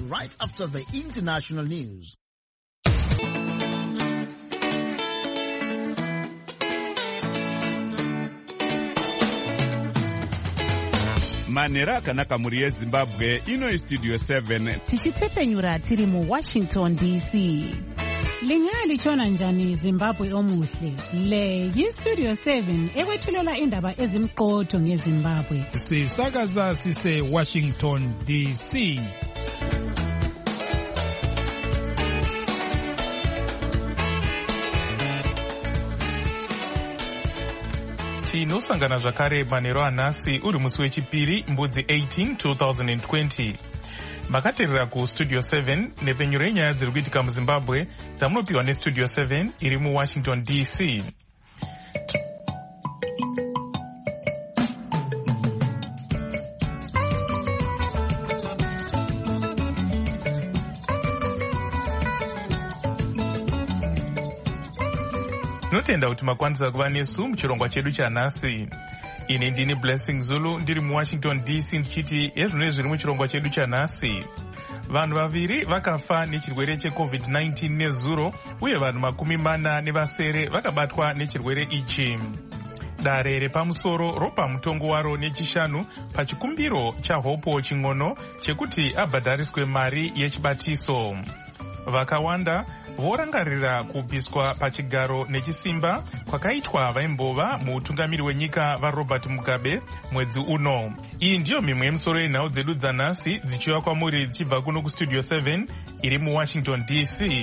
right after the international news. Manera akanaka muri yeZimbabwe ino Studio 7 tichitepfenyura tiri mu Washington DC. Lingali chona njani Zimbabwe omuhle. Le yiStudio 7 ekwethulela indaba ezimqotho ngeZimbabwe. Sisakaza sise Washington DC. Tinosangana zvakare manheru anhasi uri musi wechipiri mbudzi 18 2020. Makateerera kuStudio 7 nepfenyuro yenyaya dziri kuitika muZimbabwe dzamunopiwa neStudio 7 iri muWashington DC. Tinotenda kuti makwanisa kuva nesu muchirongwa chedu chanhasi. Ini ndini Blessing Zulu ndiri muWashington DC ndichiti ezvino zviri muchirongwa chedu chanhasi. Vanhu vaviri vakafa nechirwere cheCovid-19 nezuro uye vanhu 40 vakabatwa nechirwere ichi. Dare repamusoro ropa mutongo waro nechishanu pachikumbiro chaHopo Ching'ono chekuti abhadhariswe mari yechibatiso. Vakawanda vorangarira kubviswa pachigaro nechisimba kwakaitwa vaimbova muutungamiri wenyika vaRobert Mugabe mwedzi uno. Iyi ndiyo mimwe yemisoro yenhau dzedu dzanhasi dzichiva kwamuri dzichibva kuno kuStudio 7 iri muWashington DC.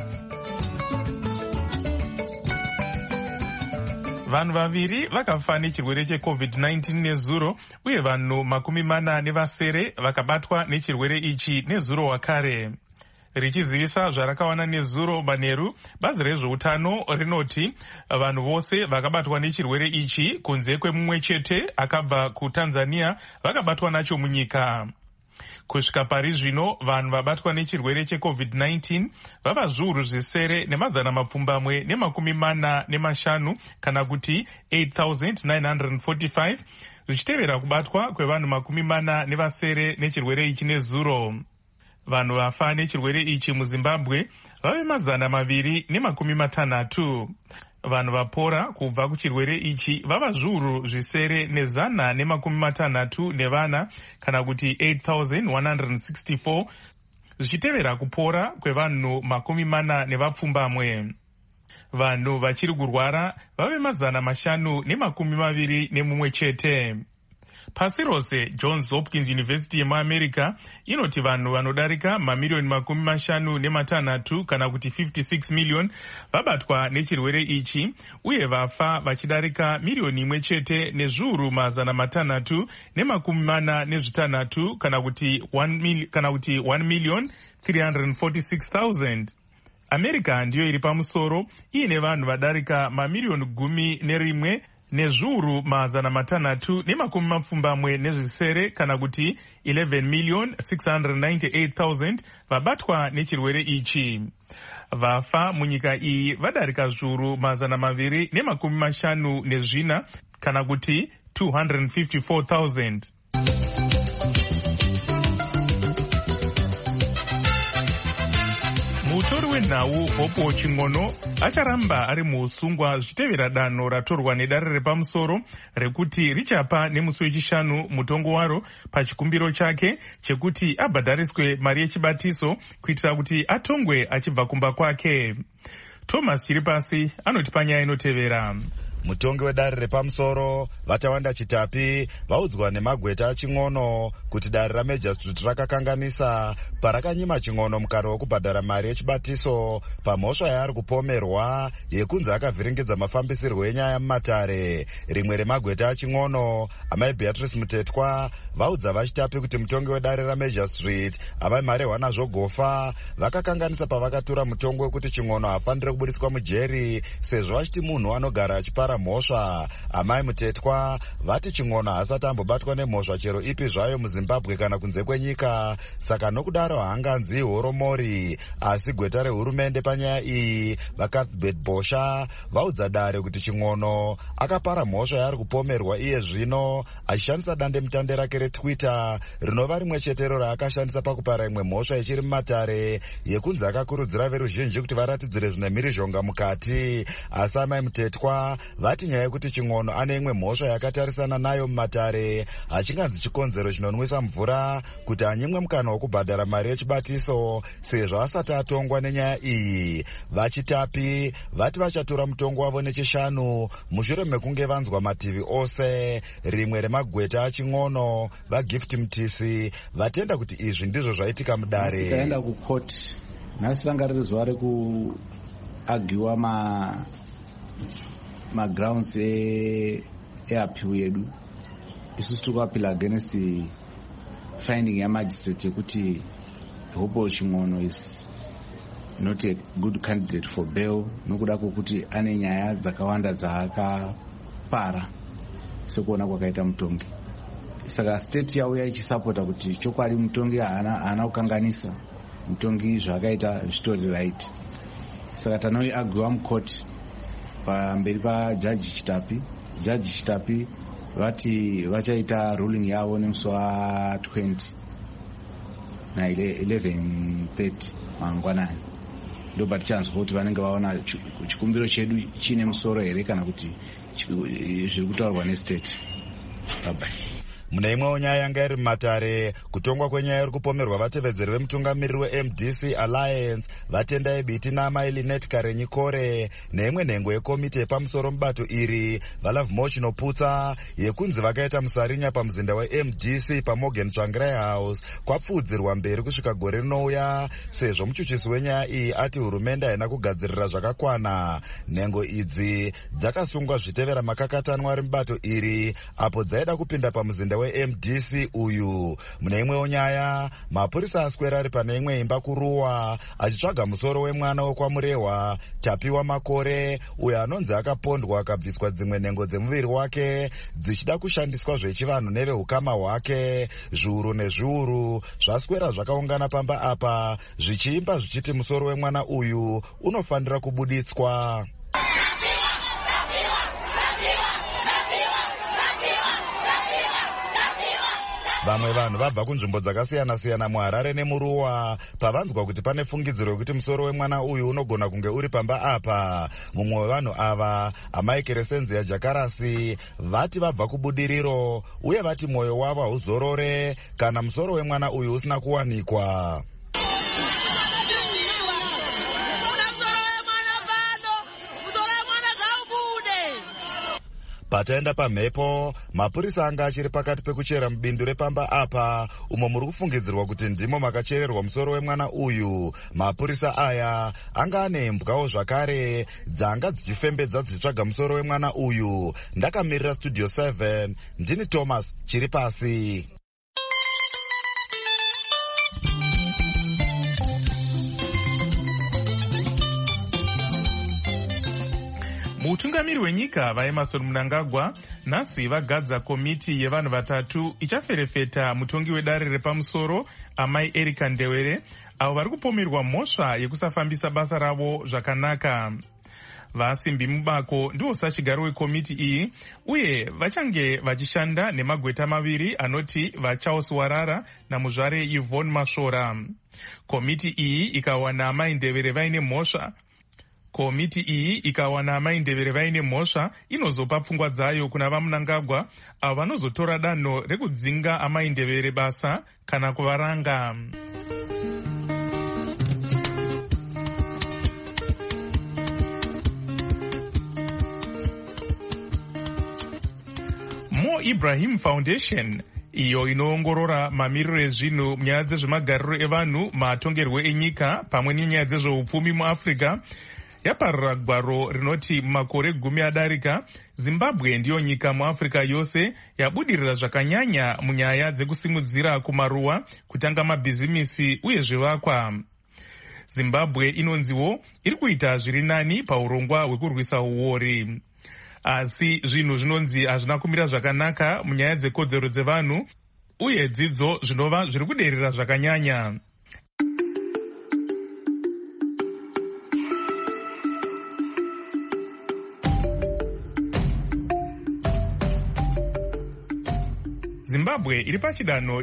Vanhu vaviri vakafa nechirwere cheCovid-19 nezuro uye vanhu 40 vakabatwa nechirwere ichi nezuro wakare. Richizivisa zvarakawana nezuro manheru, bazi rezveutano rinoti vanhu vose vakabatwa nechirwere ichi kunze kwemumwe chete akabva kuTanzania vakabatwa nacho munyika. Kusvika pari zvino vanhu vabatwa nechirwere cheCovid-19 vava zviuru zvisere nemazana mapfumbamwe ne45 kana kuti 8,945 zvichitevera kubatwa kwevanhu 40 nechirwere ichi nezuro. Vanhu vafa nechirwere ichi muZimbabwe vave 260. Vanhu vapora kubva kuchirwere ichi vava zviuru zvisere ne164 kana kuti 8,164 zvichitevera kupora kwevanhu 40 vanhu vachiri kurwara vave 521 chete. Pasi rose Johns Hopkins University yemuAmerica inoti vanhu vanodarika mamiliyoni 56 kana kuti 56 million vabatwa nechirwere ichi uye vafa vachidarika miliyoni 1 chete nezviuru 346 kana kuti 1,346,000. America ndiyo iri pamusoro iine vanhu vadarika mamiliyoni 11 nezviuru 670 kana kuti 11,698,000 vabatwa nechirwere ichi. Vafa munyika iyi vadarika zviuru 254 kana kuti 254,000. Mutori wenhau Hopo Ching'ono acharamba ari muusungwa zvichitevera danho ratorwa nedare repamusoro rekuti richapa nemusi wechishanu mutongo waro pachikumbiro chake chekuti abhadhariswe mari yechibatiso kuitira kuti atongwe achibva kumba kwake. Thomas Chiripasi anoti panyaya inotevera. Mutongi wedare repamusoro Vatawanda Chitapi vaudzwa nemagweta aChing'ono kuti dare raMajistrate rakakanganisa parakanyima Ching'ono mukaro wekubhadhara mari yechibatiso pamhosva yaari kupomerwa yekunzi akavhiringidza mafambisirwo enyaya mumatare. Rimwe remagweta aChing'ono, amai Beatrice Mutetwa, vaudza vaChitapi kuti mutongi wedare raMajistrate avai Marehwana Zvogofa vakakanganisa pavakatura mutongo wekuti Ching'ono hafanire kuburitswa mujeri sezvo vachiti munhu anogara achipara vakapara mhosva. Amai Mutetwa vati Ching'ono haasati ambobatwa nemhosva chero ipi zvayo muZimbabwe kana kunze kwenyika, saka nokudaro haanganzi horomori. Asi gweta rehurumende panyaya iyi vaCuthbert Bosha vaudza Dare kuti Ching'ono akapara mhosva yaari kupomerwa iye zvino achishandisa dandemutande rake reTwitter rinova rimwe chetero raakashandisa pakupara imwe mhosva ichiri mumatare yekunzi akakurudzira veruzhinji kuti varatidzire zvine mhirizhonga mukati. Asi amai Mutetwa vati nyaya yekuti Ching'ono ane imwe mhosva yakatarisana nayo mumatare hachinganzi chikonzero chinonwisa mvura kuti anyimwe mukana wokubhadhara mari yechibatiso sezvo asati atongwa nenyaya iyi. VaChitapi vati vachatora mutongo wavo nechishanu mushure mekunge vanzwa mativi ose. Rimwe remagweta aChing'ono vaGift Mtisi vatenda kuti izvi ndizvo zvaitika mudare. Taenda kukoti nhasi ranga riri zuva rekuagiwa magrounds eappeal yedu. Isusu tiri kuappeal against finding yamagistrate yekuti Hope Ching'ono is not a good candidate for bail nokuda kwokuti ane nyaya dzakawanda dzaakapara sekuona kwakaita mutongi. Saka state yauya ichisapota kuti chokwadi mutongi haana kukanganisa mutongi zvaakaita zvitori right. Saka tanoiagiwa mukoti pamberi pajaji Chitapi. Jaji Chitapi vati vachaita ruling yavo nemusi wa20 na 11:30 mangwanani. Ndo tichanzwa kuti vanenge vaona chikumbiro chedu chine musoro here kana kuti zviri kutaurwa nestate. Bye. Mune imwewo nyaya yanga iri mumatare, kutongwa kwenyaya iri kupomerwa vatevedzeri vemutungamiriri weMDC Alliance vatenda ebiti naamai Linet Karenyi Kore neimwe nhengo yekomiti yepamusoro mubato iri vaLove More Chinoputsa yekunzi vakaita musarinya pamuzinda weMDC paMorgan Tsvangirai House kwapfuudzirwa mberi kusvika gore rinouya, sezvo muchuchisi wenyaya iyi ati hurumende haina kugadzirira zvakakwana. Nhengo idzi dzakasungwa zvitevera makakatanwa ari mubato iri apo dzaida kupinda pamuzinda weMDC uyu. Mune imwewo nyaya, mapurisa aswera ari pane imwe imba kuruwa achitsvaga musoro wemwana wekwamurehwa Tapiwa Makore uyo anonzi akapondwa akabviswa dzimwe nhengo dzemuviri wake dzichida kushandiswa zvechivanhu nevehukama hwake. Zviuru nezviuru zvaswera zvakaungana pamba apa zvichiimba zvichiti musoro wemwana uyu unofanira kubuditswa. Vamwe vanhu vabva kunzvimbo dzakasiyana-siyana muHarare nemuRuwa pavanzwa kuti pane fungidziro yekuti musoro wemwana uyu unogona kunge uri pamba apa. Mumwe wevanhu ava, amai Keresenzia Jakarasi, vati vabva kubudiriro uye vati mwoyo wavo hauzorore kana musoro wemwana uyu usina kuwanikwa. Pataenda pamhepo, mapurisa anga achiri pakati pekuchera mubindu repamba apa umo muri kufungidzirwa kuti ndimo makachererwa musoro wemwana uyu. Mapurisa aya anga ane imbwawo zvakare dzanga dzichifembedza dzichitsvaga musoro wemwana uyu. Ndakamirira Studio 7, ndini Thomas Chiripasi. Mutungamiri wenyika vaEmmerson Mnangagwa nhasi vagadza komiti yevanhu vatatu ichaferefeta mutongi wedare repamusoro amai Erika Ndewere avo vari kupomerwa mhosva yekusafambisa basa ravo zvakanaka. Vasimbi Mubako ndivo sachigaro wekomiti iyi uye vachange vachishanda nemagweta maviri anoti vaCharles Warara namuzvare Yvonne Mashora. Komiti iyi ikawana amai Ndewere vaine mhosva vaine mhosva inozopa pfungwa dzayo kuna vaMnangagwa avo vanozotora danho rekudzinga amai Ndewere basa kana kuvaranga. Mo Ibrahim Foundation iyo inoongorora mamiriro ezvinhu munyaya dzezvemagariro evanhu, matongerwo enyika pamwe nenyaya dzezveupfumi muAfrica yaparira gwaro rinoti makore 10 adarika Zimbabwe ndiyo nyika muAfrica yose yabudirira zvakanyanya munyaya dzekusimudzira kumaruwa, kutanga mabhizimisi uye zvivakwa. Zimbabwe inonziwo iri kuita zviri nani paurongwa hwekurwisa uori. asi zvinhu zvinonzi hazvina kumira zvakanaka munyaya dzekodzero dzevanhu uye dzidzo zvinova zviri kuderera zvakanyanya. Zimbabwe iri pachidanho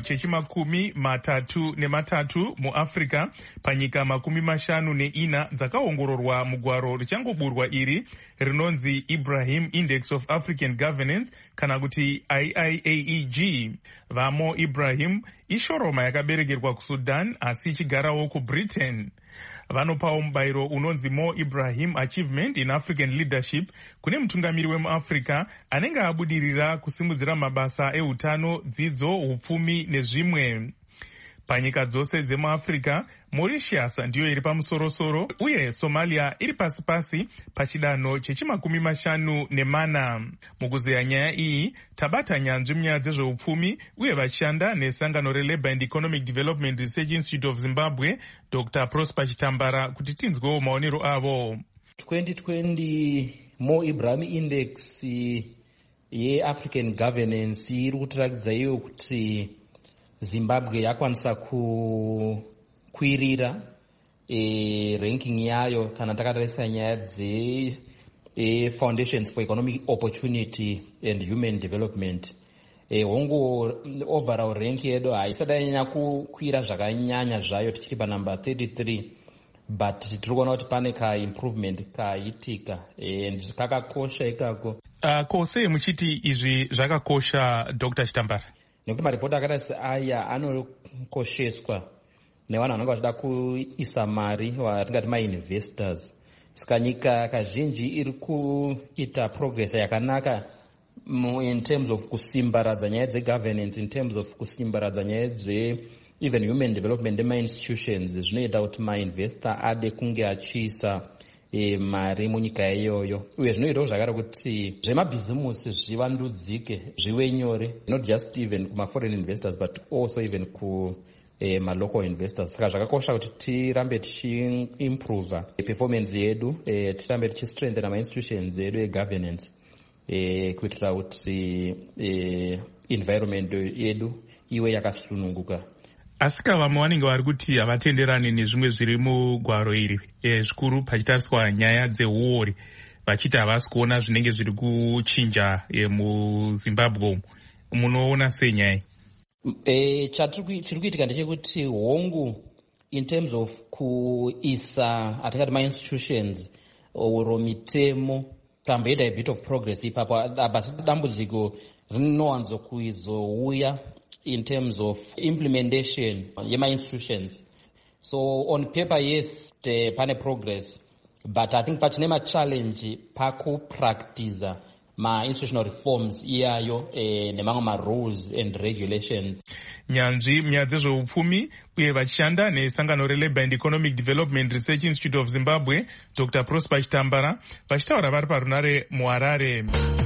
chechi33 muAfrica panyika 54 dzakaongororwa mugwaro richangoburwa iri rinonzi Ibrahim Index of African Governance kana kuti IIAEG. Vamo Ibrahim ishoroma yakaberekerwa kuSudan asi ichigarawo kuBritain. Vanopawo mubayiro unonzi More Ibrahim Achievement in African Leadership kune mutungamiri wemuAfrica anenge abudirira kusimudzira mabasa eutano, dzidzo, upfumi nezvimwe. Panyika dzose dzemuAfrica, Mauritius ndiyo iri pamusorosoro uye Somalia iri pasi pachidanho chechi54. Mukuzeya nyaya iyi, tabata nyanzvi munyaya dzezveupfumi uye vachishanda nesangano reLabour and Economic Development Research Institute of Zimbabwe, Dr. Prosper Chitambara, kuti tinzwewo maonero avo. 2020 More Ibrahim Index yeAfrican Governance iri kutirakidza iyo kuti Zimbabwe yakwanisa kukwirira ranking yayo kana takatarisa nyaya dze Foundations for Economic Opportunity and Human Development. Hongo overall rank yedu haisadanyanya kukwira zvakanyanya zvayo, tichiri panumber 33, but tiri kuona kuti pane improvement kaitika and kakakosha ikako. Kose muchiti izvi zvakakosha, Dr. Chitambara? Nekuti maripoti akadai seaya anokosheswa nevanhu vanenge vachida kuisa mari vatingati mainvestors. Saka nyika kazhinji iri kuita progress yakanaka in terms of kusimbaradza nyaya dzegovernance, in terms of kusimbaradza nyaya even human development ema-institutions. Zvinoita kuti mainvestor ade kunge achiisa mari munyika iyoyo, uye zvinoitawo zvakare kuti zvemabhizimusi zvivandudzike, zvive nyore, not just even kuma-foreign investors but also even kuma-local investors. Saka zvakakosha kuti tirambe tichiimprova performance yedu, tirambe tichistrengthena ma-institutions edu egovernance, kuitira kuti environment yedu iwe yakasununguka. Asika vamwe vanenge vari kuti havatenderani nezvimwe zviri mugwaro iri, zvikuru pachitariswa nyaya dzeuori, vachiti havasi kuona zvinenge zviri kuchinja muZimbabwe umu. Munoona sei nyaya? Chiri kuitika ndechekuti hongu in terms of kuisa atingati ma-institutions oro mitemo tamboita a bit of progress ipapo, basi dambudziko rinowanzo kuizouya in terms of implementation yema-institutions. So on paper, yes, pane progress, but I think pachine ma-challenge pakupractiza ma-institutional reforms iyayo nemamwe ma-rules and regulations. Nyanzvi munyaya dzezveupfumi uye vachishanda nesangano reLabour and Economic Development Research Institute of Zimbabwe, Dr. Prosper Chitambara, vachitaura vari parunare muHarare.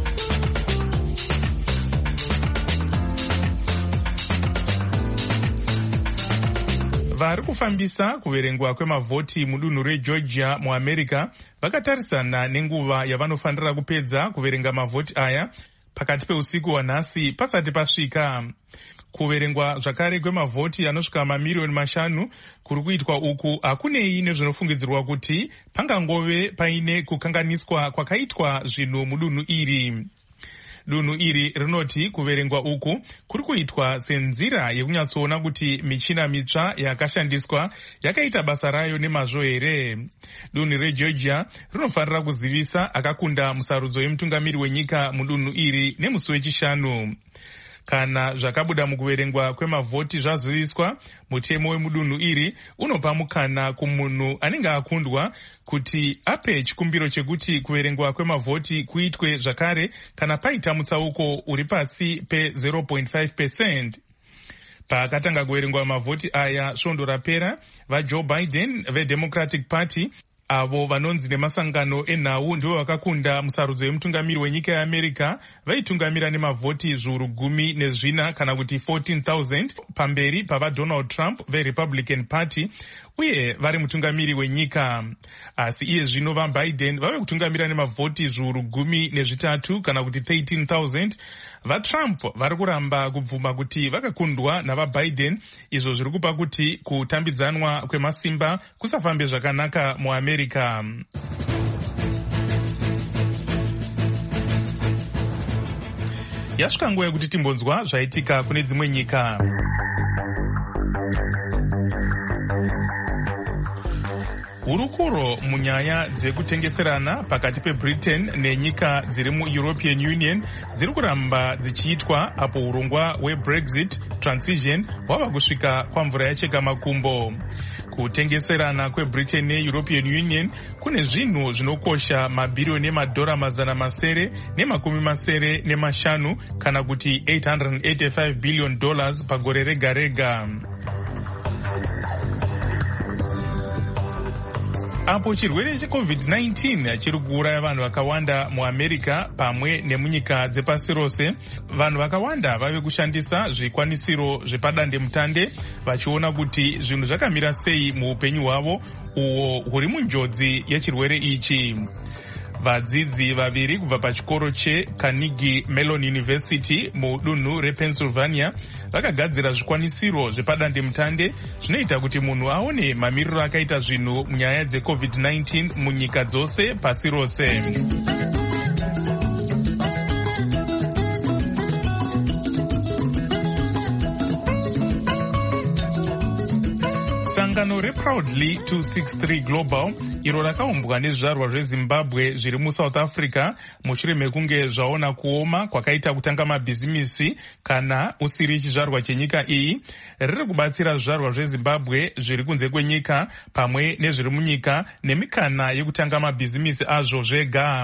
Vari kufambisa kuverengwa kwemavhoti mudunhu reGeorgia muAmerica vakatarisana nenguva yavanofanira kupedza kuverenga mavhoti aya pakati peusiku hwanhasi pasati pasvika. Kuverengwa zvakare kwemavhoti anosvika mamiliyoni 5 kuri kuitwa uku hakunei nezvinofungidzirwa kuti pangangove paine kukanganiswa kwakaitwa zvinhu mudunhu iri. Dunhu iri rinoti kuverengwa uku kuri kuitwa senzira yekunyatsoona kuti michina mitsva yakashandiswa yakaita basa rayo nemazvo here. Dunhu reGeorgia rinofanira kuzivisa akakunda musarudzo yemutungamiri wenyika mudunhu iri nemusi wechishanu. Kana zvakabuda mukuverengwa kwemavhoti zvaziviswa, mutemo wemudunhu iri unopa mukana kumunhu anenge akundwa kuti ape chikumbiro chekuti kuverengwa kwemavhoti kuitwe zvakare kana paita mutsauko uri pasi pe0.5%. Paakatanga kuverengwa mavhoti aya svondo rapera, vaJoe Biden veDemocratic Party avo vanonzi nemasangano enhau ndivo vakakunda musarudzo yemutungamiri wenyika yeamerica vaitungamira nemavhoti zviuru 14 kana kuti 14,000 pamberi pavaDonald Trump veRepublican Party uye vari mutungamiri wenyika. Asi iye zvino vaBiden vave kutungamira nemavhoti zviuru 13 kana kuti 13,000. VaTrump vari kuramba kubvuma kuti vakakundwa navaBiden, izvo zviri kupa kuti kutambidzanwa kwemasimba kusafambe zvakanaka muAmerica. Yasvika nguva yekuti timbonzwa zvaitika kune dzimwe nyika. Hurukuro munyaya dzekutengeserana pakati peBritain nenyika dziri muEuropean Union dziri kuramba dzichiitwa apo urongwa hweBrexit transition hwava kusvika kwamvura yacheka makumbo. Kutengeserana kweBritain neEuropean Union kune zvinhu zvinokosha mabhiriyoni emadhora 975 kana kuti $885 billion pagore rega rega. Apo chirwere cheCovid-19 chiri kuuraya vanhu vakawanda muAmerica pamwe nemunyika dzepasi rose, vanhu vakawanda vave kushandisa zvikwanisiro zvepadandemutande vachiona kuti zvinhu zvakamira sei muupenyu hwavo uwo huri munjodzi yechirwere ichi. Vadzidzi vaviri kubva pachikoro cheCarnegie Mellon University mudunhu rePennsylvania vakagadzira zvikwanisiro zvepadandemutande zvinoita kuti munhu aone mamiriro akaita zvinhu munyaya dzeCovid-19 munyika dzose pasi rose. Sangano reProudly 263 Global iro rakaumbwa nezvizvarwa zveZimbabwe zviri muSouth Africa mushure mekunge zvaona kuoma kwakaita kutanga mabhizimisi kana usiri chizvarwa chenyika iyi, riri kubatsira zvizvarwa zveZimbabwe zviri kunze kwenyika pamwe nezviri munyika nemikana yekutanga mabhizimisi azvo zvega.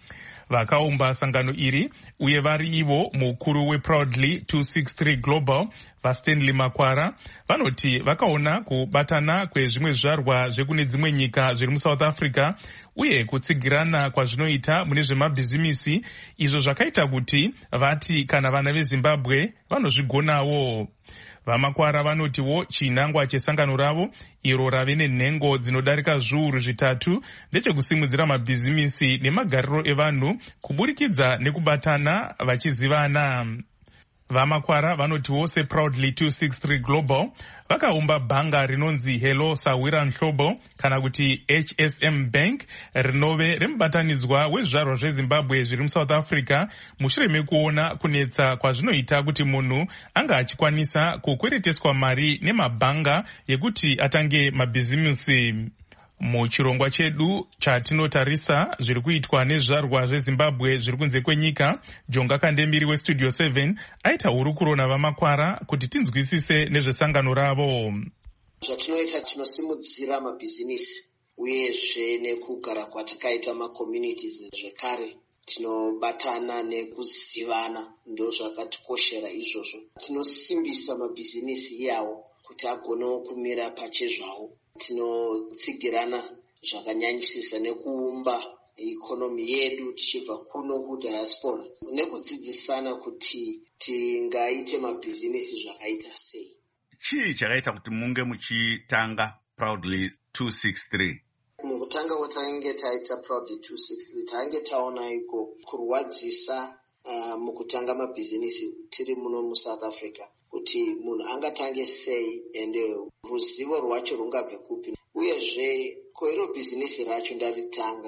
Vakaumba sangano iri uye vari ivo mukuru weProudly 263 Global vaStanley Makwara vanoti vakaona kubatana kwezvimwe zvizvarwa zvekune dzimwe nyika zviri muSouth Africa uye kutsigirana kwazvinoita mune zvemabhizimisi izvo zvakaita kuti vati kana vana veZimbabwe vanozvigonawo. VaMakwara vanotiwo chinangwa chesangano ravo iro rave nenhengo dzinodarika zviuru 3 ndechekusimudzira mabhizimisi nemagariro evanhu kuburikidza nekubatana vachizivana. VaMakwara vanotiwo seProudly 263 Global vakaumba bhanga rinonzi Hello Sawira Nhlobo kana kuti HSM Bank rinove remubatanidzwa wezvizvarwa zveZimbabwe zviri muSouth Africa mushure mekuona kunetsa kwazvinoita kuti munhu anga achikwanisa kukwereteswa mari nemabhanga yekuti atange mabhizimisi. Muchirongwa chedu chatinotarisa zviri kuitwa nezvizvarwa zveZimbabwe zviri kunze kwenyika, Jonga Kandemiri weStudio 7 aita hurukuro navaMakwara kuti tinzwisise nezvesangano ravo. Zvatinoita tinosimudzira mabhizinisi uyezve nekugara kwatakaita macommunities zvekare tinobatana nekuzivana ndo zvakatikoshera izvozvo. Tinosimbisa mabhizinisi iyawo kuti agonewo kumira pachezvawo. Tinotsigirana zvakanyanyisisa nekuumba ikonomi yedu tichibva kuno kudiaspora nekudzidzisana kuti tingaite mabhizinisi zvakaita sei. Chii chakaita kuti munge muchitanga Proudly 263? Mukutanga kwatange taita Proudly 263 tange taona iko kurwadzisa mukutanga mabhizinisi tiri muno muSouth Africa kuti munhu angatange sei ende ruzivo rwacho rungabve kupi, uyezve koiro bhizinisi racho ndaritanga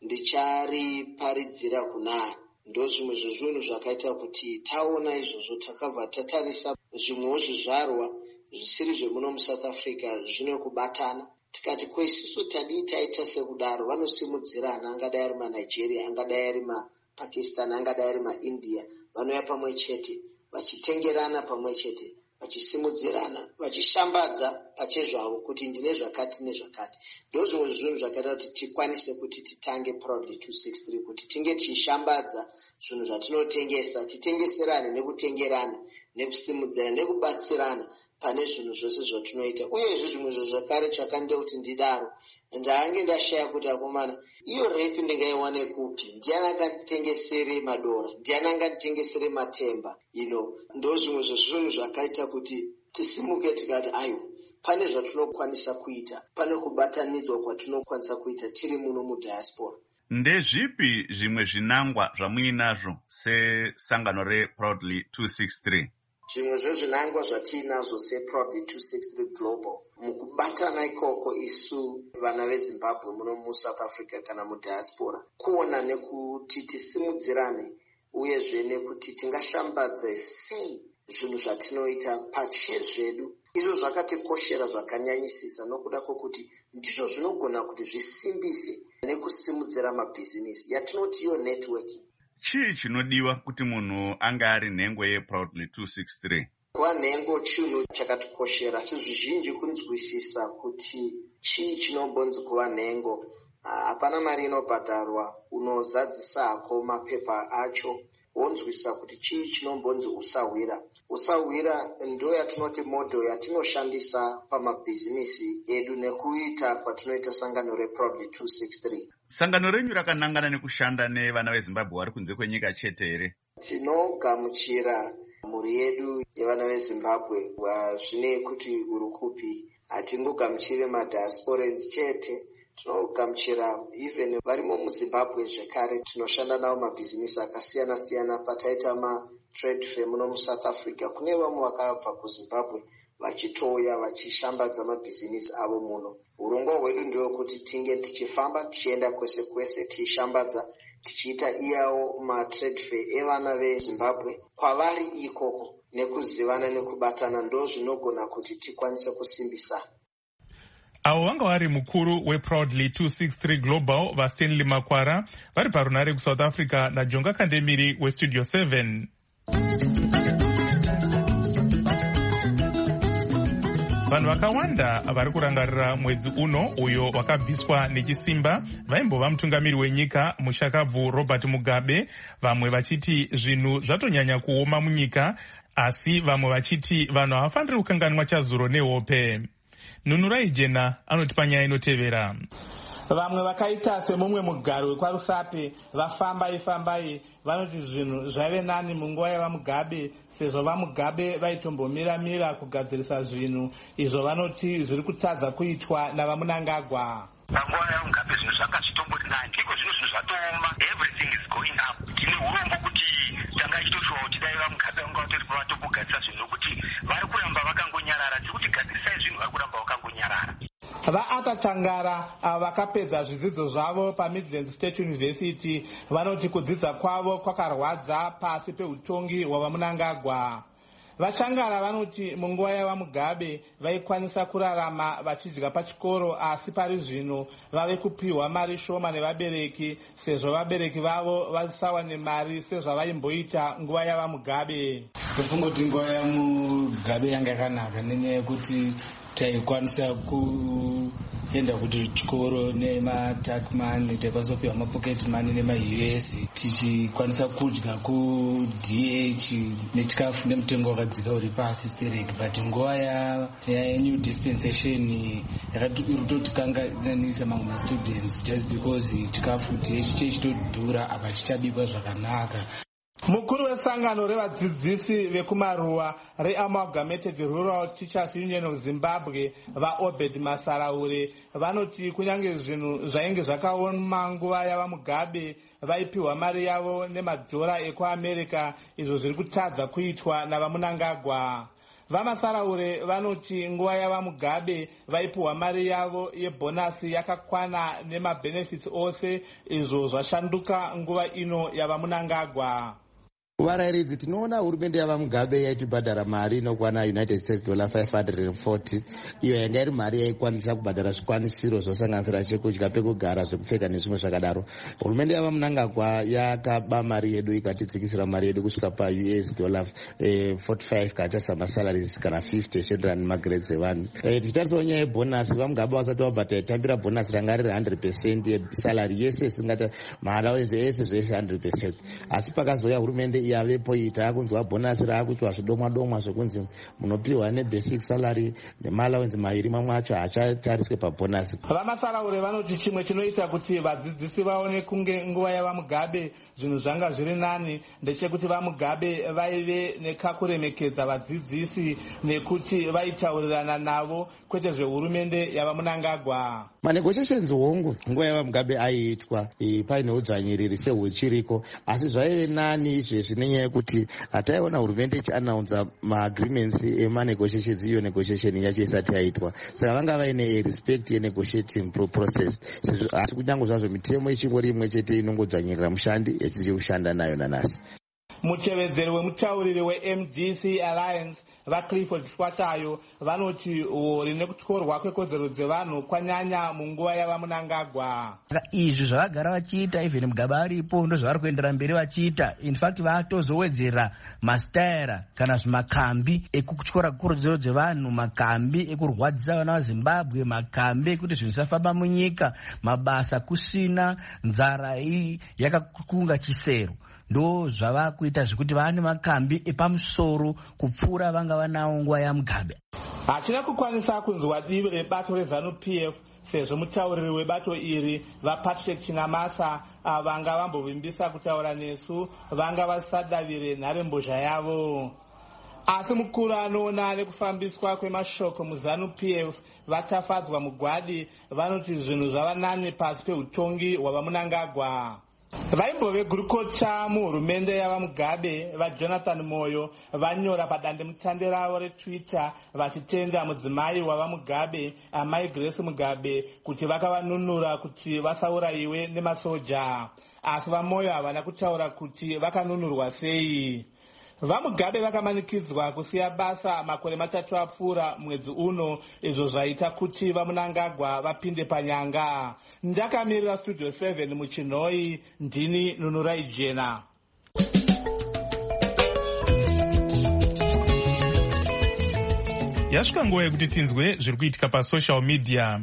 ndichariparidzira kunani. Ndo zvimwe zvezvinhu zvakaita kuti taona izvozvo takabva tatarisa zvimwewo zvizvarwa zvisiri zvemuno muSouth Africa zvine kubatana tikati kwesisu tadii taita sekudaro vanosimudzirana, angadai ari maNigeria, angadai ari maPakistan, angadai ari maIndia, vanouya pamwe chete vachitengerana pamwe chete vachisimudzirana vachishambadza pachezvavo kuti ndine zvakati nezvakati. Ndo zvimwe zvinhu zvakaita kuti tikwanise kuti titange Proudly 263 kuti tinge tichishambadza zvinhu zvatinotengesa, titengeserane nekutengerana nekusimudzirana nekubatsirana pane zvinhu zvose zvatinoita. Uyezve zvimwe zvakare chakandiita kuti ndidaro, ndange ndashaya kuti akomana, iyo repi ndingaiwane kupi? Ndiani akanditengesere madora? Ndiani anganditengesere matemba? Ndo zvimwe zvezvinhu zvakaita kuti tisimuke tikati aiwa, pane zvatinokwanisa kuita, pane kubatanidzwa kwatinokwanisa kuita tiri muno mudiaspora. Ndezvipi zvimwe zvinangwa zvamuinazvo sesangano reProudly 263? Zvimwe zvezvinangwa zvatiinazvo seProudly 263 Global mukubatana ikoko isu vana veZimbabwe muno muSouth Africa kana mudiaspora, kuona nekuti tisimudzirane uyezve nekuti tingashambadze sei zvinhu zvatinoita pachezvedu. Izvo zvakatikoshera zvakanyanyisisa nokuda kwokuti ndizvo zvinogona kuti zvisimbise nekusimudzira mabhizinisi yatinoti iyo networking. Chii chinodiwa kuti munhu ange ari nhengo yeProudly 263? Kuva nhengo chinhu chakatikoshera, asi zvizhinji kunzwisisa kuti chii chinombonzi kuva nhengo. Hapana mari inobhadharwa, unozadzisa hako mapepa acho, wonzwisisa kuti chii chinombonzi usahwira. Usahwira ndo yatinoti model yatinoshandisa pamabhizinisi edu nekuita kwatinoita sangano reProudly 263. Sangano renyu rakanangana nekushanda nevana veZimbabwe vari kunze kwenyika chete here? Tinogamuchira mhuri yedu yevana veZimbabwe zvine kuti uri kupi. Hatingogamuchiri madiasporans chete, tinogamuchira even varimo muZimbabwe zvekare. Tinoshanda navo mabhizinisi akasiyana siyana. Pataita matrade fair muno muSouth Africa, kune vamwe vakabva kuZimbabwe vachitoya vachishambadza mabhizinisi avo muno. Urongwa hwedu ndewo kuti tinge tichifamba tichienda kwese kwese tichishambadza, tichiita iyawo matrade fair evana veZimbabwe kwavari ikoko, nekuzivana nekubatana ndo zvinogona kuti tikwanise kusimbisa. Avo vanga vari mukuru weProudly 263 Global vaStanley Makwara vari parunare kuSouth Africa naJonga Kandemiri weStudio 7. Vanhu vakawanda vari kurangarira mwedzi uno uyo wakabviswa nechisimba vaimbova mutungamiri wenyika mushakabvu Robert Mugabe, vamwe vachiti zvinhu zvatonyanya kuoma munyika, asi vamwe vachiti vanhu havafaniri kukanganwa chazuro nehope. Nunurai Jena anotipa nyaya inotevera. Vamwe vakaita semumwe mugaro wekwaRusape vafambai vanoti zvinhu zvaive nani munguva yavaMugabe, sezvo vaMugabe vaitombomira kugadzirisa zvinhu izvo vanoti zviri kutadza kuitwa navaMunangagwa. Panguva yavaMugabe zvinhu zvanga zvitomboti nani, iko zvinhu zvatooma, everything is going up. Tine urombo kuti tanga ichitoshuwa kuti dai vaMugabe vanga vatoripo vatombogadzisa zvinhu nokuti vari kuramba vakangonyarara. Tiri kuti gadzirisai zvinhu vari kuramba vakangonyarara. VaAtatangara vakapedza zvidzidzo zvavo paMidlands State University vanoti kudzidza kwavo kwakarwadza pasi peutongi hwavaMunangagwa. Vachangara vanoti munguva yavaMugabe vaikwanisa kurarama vachidya pachikoro, asi pari zvino vave kupiwa mari shoma nevabereki, sezvo vabereki vavo vasawane mari sezvavaimboita nguva yavaMugabe. Tofungoti nguva yaMugabe yanga yakanaka nenyaya yekuti taikwanisa kuenda kuti chikoro nematakman, taikwanisa kupiwa mapocket money nemaUS, tichikwanisa kudya kuDH nechikafu nemutengo wakadzika uri pasi stereki. But nguva yaNew Dispensation yakatotikanganisa mamwe mastudents just because chikafu DH chechitodhura apa chichabikwa zvakanaka. Mukuru wesangano revadzidzisi vekumaruwa reAmalgamated Rural Teachers Union Zimbabwe vaObed Masaraure vanoti kunyange zvinhu zvainge zvakaoma nguva yavaMugabe vaipiwa mari yavo nemadhora ekuAmerica, izvo zviri kutadza kuitwa navaMunangagwa. VaMasaraure vanoti nguva yavaMugabe vaipiwa mari yavo yebhonasi yakakwana nemabenefits ose, izvo zvashanduka nguva ino yavaMunangagwa. Varairidzi, tinoona hurumende yavaMugabe yaitibhadhara mari inokwana United States dollar 540, iyo yanga iri mari yaikwanisa kubhadhara zvikwanisiro zvosanganisira chekudya, pekugara, zvekupfeka nezvimwe zvakadaro. Hurumende yavaMunangagwa yakaba mari yedu ikatidzikisira mari yedu kusvika paUS dollar 45 katarisa masalaries kana 50 zvichienderana nemagrades evanhu. Tichitarisawo nyaya yebhonasi, vaMugabe vasati vabva taitambira bhonasi ranga riri 100% yesalary yese, isingata maallowance ese zvese 100%, asi pakazoya hurumende yavepo iyi taakunzwa bhonasi raakutwa zvidomwa zvokunzi munopiwa nebasic salary nemalawenzi mairi mamwe acho hachatariswe pabhonasi. Vamasaraure vanoti chimwe chinoita kuti vadzidzisi vaone kunge nguva yavamugabe zvinhu zvanga zviri nani ndechekuti vamugabe vaive nekakuremekedza vadzidzisi nekuti vaitaurirana navo kwete zvehurumende yavamunangagwa. Manegotiations hongu nguva yavamugabe aiitwa paine udzvanyiriri sehuchiriko, asi zvaive nani izvezvi nenyaya yekuti hataiona hurumende ichianaunza maagreements emanegotiations, iyo negotiation yacho isati yaitwa, saka vanga vaine respect yenegotiating process. Asi kunyange zvazvo mitemo ichingori imwe chete inongodzvanyirira mushandi yachichikushanda nayo nanhasi. Muchevedzeri wemutauriri weMDC Alliance vaClifford Twatayo vanoti hori nekutyorwa kwekodzero dzevanhu kwanyanya munguva yavamunangagwa. Izvi zvavagara vachiita even Mugabe aripo ndozvavari kuendera mberi vachiita. In fact vatozowedzera masitaira kana zvimakambi ekutyora kodzero dzevanhu, makambi ekurwadzisa vana vaZimbabwe, makambi ekuti zvinhu zvisafamba munyika, mabasa kusina, nzara iyi yakakunga chisero. Ndo zvava kuita zvikuti vane makambi epamusoro kupfuura vanga vanawo nguva yaMugabe. Hachina kukwanisa kunzwa divi rebato reZANU-PF sezvo mutauriri webato iri vaPatrick Chinamasa vanga vambovimbisa kutaura nesu vanga vasadavire nharembozha yavo. Asi mukuru anoona nekufambiswa kwemashoko muZANU-PF vatafadzwa mugwadi vanoti zvinhu zvava nani pasi peutongi hwavamunangagwa. Vaimbove gurukocha muhurumende yavamugabe vaJonathan Moyo vanyora padandemutande ravo reTwitter vachitenda mudzimai wavamugabe amai Grace Mugabe kuti vakavanunura kuti vasaurayiwe nemasoja. Asi vaMoyo havana kutaura kuti vakanunurwa sei. VaMugabe vakamanikidzwa kusiya basa makore 3 apfuura mwedzi uno, izvo zvaita kuti vamunangagwa vapinde panyanga. Ndakamirira Studio 7 muChinhoi, ndini Nunurai Jena. Yasvika nguva yekuti tinzwe zviri kuitika pasocial media.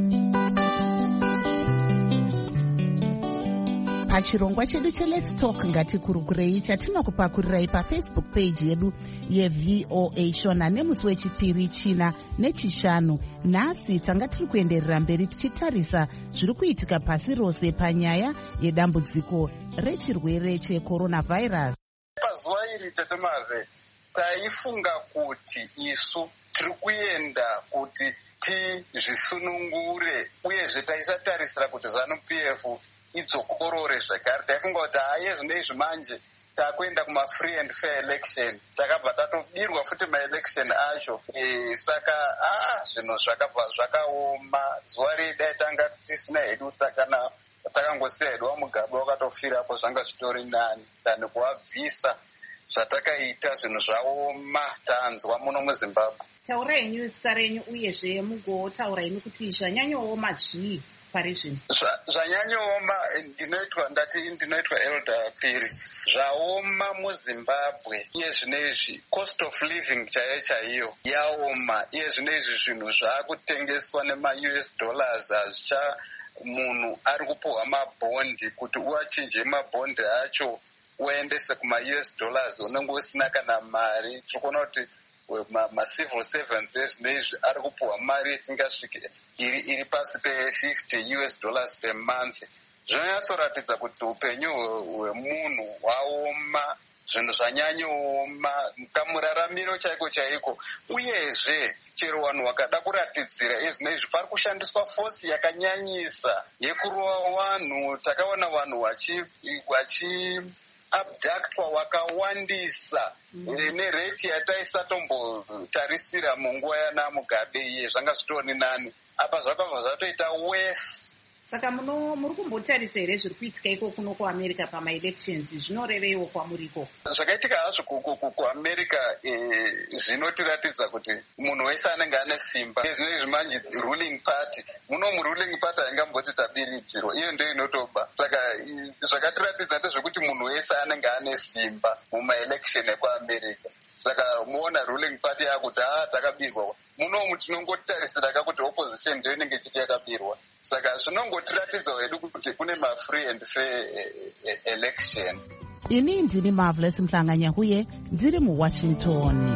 Pachirongwa chedu cheLet's Talk ngatikurukurei chatinokupakurirai pafacebook page yedu yeVOA Shona nemusi wechipiri, china nechishanu. Nhasi tanga tiri kuenderera mberi tichitarisa zviri kuitika pasi rose panyaya yedambudziko rechirwere checoronavirus. Pazuva iri tetemazve taifunga kuti isu tiri kuenda kuti tizvisunungure uyezve taisatarisira kuti ZANU-PF idzokorore zvakare. Taifunga kuti haye zvino izvi manje takuenda kuma-free and fair election, takabva tatobirwa futi maelection acho. Saka zvinhu zvakabva zvakaoma. Zuva redai tanga tisina hedu kana takangosiya hedu waMugabe wakatofirapo zvanga zvitori nani dani kuwabvisa zvatakaita zvinhu zvaoma tanzwa muno muZimbabwe. Taura henyu zita renyu uyezve mugotaura henyu kuti zvanyanyooma zvii pari zvino? Zvanyanyooma ndinoitwa Elder Piri. Zvaoma muZimbabwe iye zvinezvi cost of living chaiyo yaoma. Iye zvinezvi zvinhu zvaakutengeswa nema-US dollars hazvicha munhu ari kupuhwa mabhondi kuti uachinje mabhondi acho uendese kuma-US dollars unenge usina kana mari. Tikuona kuti ma-civil servants ezvinezvi ari kupuhwa mari isingasviki iri pasi pe$50 US per month. Zvinonyatsoratidza kuti upenyu hwemunhu hwaoma, zvinhu zvanyanyooma, kamuraramiro chaiko. Uyezve chero vanhu vakada kuratidzira ezvinezvi pari kushandiswa fosi yakanyanyisa yekurova vanhu. Takaona vanhu vachi abductwa wakawandisa nereti yataisatombotarisira munguva yanaMugabe iye zvanga zvitori nani. Apa zvakabva zvatoita worse. Saka muri kumbotarisa here zviri kuitika iko kuno kuAmerica pama-elections zvinorevewo kwamuriko? Zvakaitika hazvo kuAmerica zvinotiratidza kuti munhu wese anenge ane simba. Zvinezvi manje ruling party, muno muruling party haingamboti tabiridzirwa, iyo ndio inotoba. Saka zvakatiratidza ndezvekuti munhu wese anenge ane simba muma-election ekuAmerica. Saka muona ruling party yakuti takabirwa. Munomu tinongotarisira kuti opposition ndio inenge chiti yakabirwa. Saka zvinongotiratidza hedu kuti kune ma-free and fair election. ini ndini Marvelous Mhlanga-Nyahuye ndiri muWashington.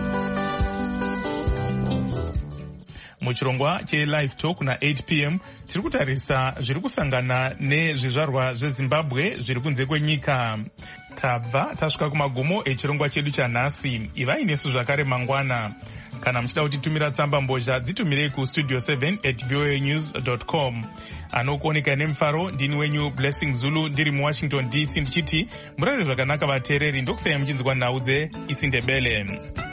Muchirongwa cheLive Talk na 8 p.m. tiri kutarisa zviri kusangana nezvizvarwa zveZimbabwe zviri kunze kwenyika. Tabva tasvika kumagumo echirongwa chedu chanhasi. Ivai nesu zvakare mangwana. Kana muchida kutitumira tsamba mbozha dzitumirei kustudio 7@voanews.com. Anokuoneka nemufaro ndini wenyu Blessing Zulu ndiri muWashington DC ndichiti murare zvakanaka vateereri, ndokusaya muchinzwa nhau dzeIsindebele.